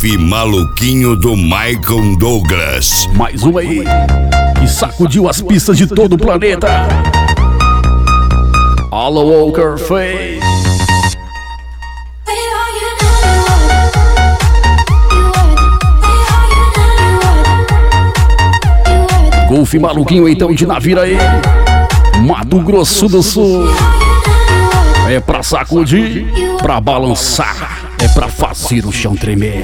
Golfe maluquinho do Michael Douglas. Mais uma aí, que sacudiu as pistas de todo o planeta. Alan Walker fez. Golfe maluquinho então de Naviraí, Mato Grosso do Sul. É pra sacudir, pra balançar, é pra fazer o chão tremer.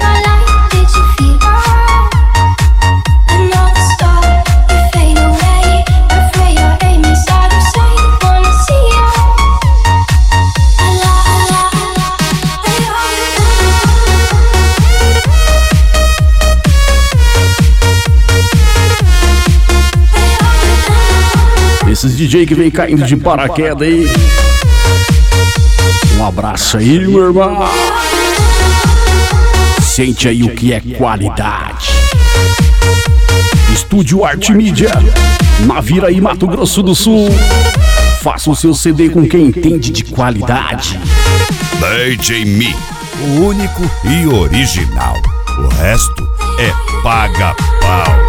Esses DJ que vem caindo de paraquedas aí. Um abraço aí, meu irmão. Sente aí o que é qualidade. Estúdio Arte Mídia, Naviraí, Mato Grosso do Sul. Faça o seu CD com quem entende de qualidade. DJ Me, o único e original. O resto é paga-pau.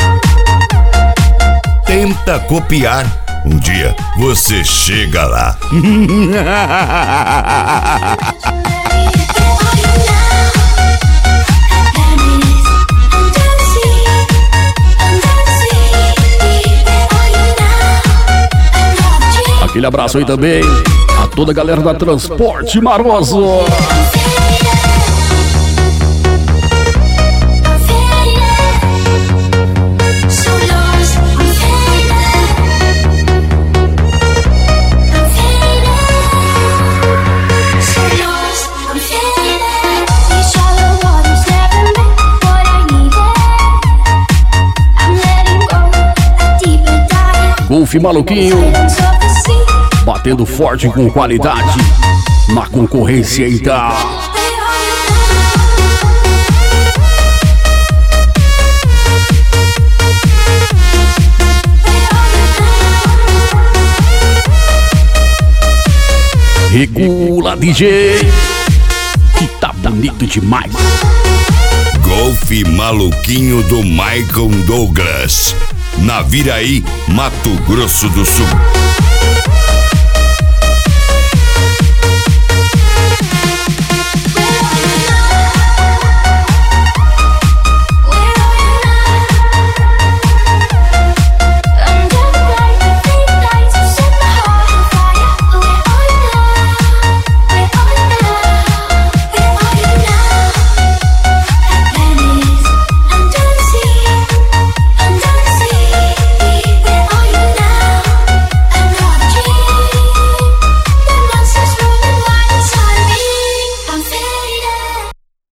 Tenta copiar. Um dia você chega lá. Aquele abraço aí também a toda a galera da Transporte Maroso. Golfe maluquinho, batendo forte com qualidade na concorrência então. Regula, DJ, que tá bonito demais. Golfe maluquinho do Michael Douglas. Naviraí, Mato Grosso do Sul.